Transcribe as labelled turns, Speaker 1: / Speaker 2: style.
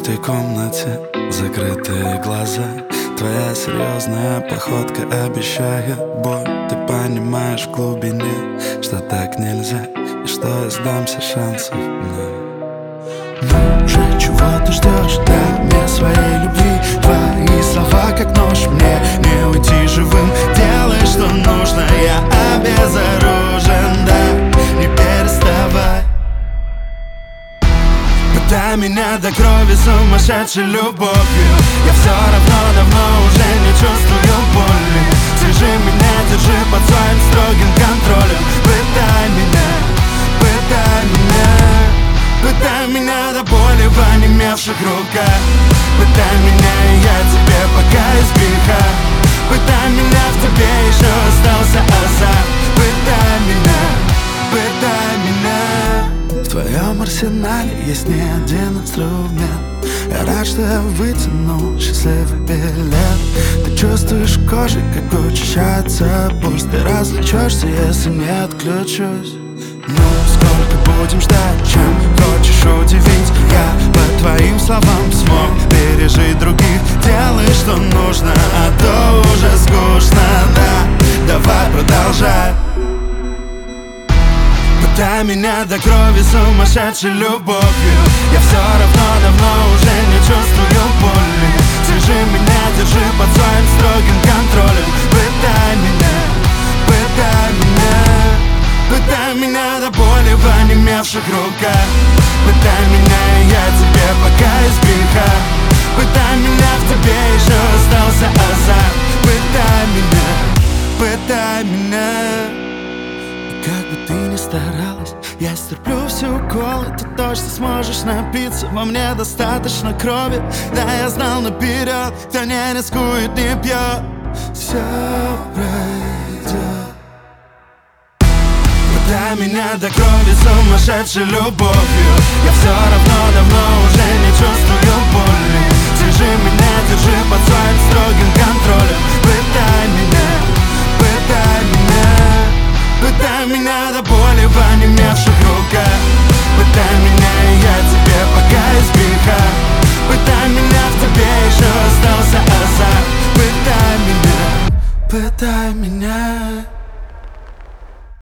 Speaker 1: этой комнате закрытые глаза. Твоя серьезная походка обещает боль. Ты понимаешь в глубине, что так нельзя, и что я сдамся шансов. Ну же, чего ты ждешь? Дай мне своей любви. Твои слова как нож, мне не уйти живым. Делай, что нужно, я обезоружен, да, не переставай. Пытай меня до крови сумасшедшей любовью. Я все равно давно уже не чувствую боли. Свяжи меня, держи под своим строгим контролем. Пытай меня, пытай меня. Пытай меня до боли в онемевших руках. Пытай меня, и я тебе пока из греха. Пытай меня, в тебе еще остался азарт. Пытай меня, пытай меня. В твоем арсенале есть не один инструмент. Я рад, что я вытянул счастливый билет. Ты чувствуешь кожей, как учащается пульс. Ты развлечешься, если не отключусь. Ну, сколько будем ждать, чем хочешь удивить? Я по твоим словам смог пережить других. Делай, что нужно, а то уже скучно, да. Давай продолжай. Пытай меня до крови сумасшедшей любовью. Я все равно давно уже не чувствую боли. Свяжи меня, держи под своим строгим контролем. Пытай меня, пытай меня. Пытай меня до боли в онемевших руках. Пытай меня, и я тебе пока из греха. Пытай меня, в тебе еще остался азарт. Пытай меня, пытай меня. И как бы ты ни старалась, я стерплю все уколы. Ты точно сможешь напиться, во мне достаточно крови. Да, я знал наперед, кто не рискует, не пьет. Все пройдет. Пытай меня до крови сумасшедшей любовью. Я все равно давно уже не чувствую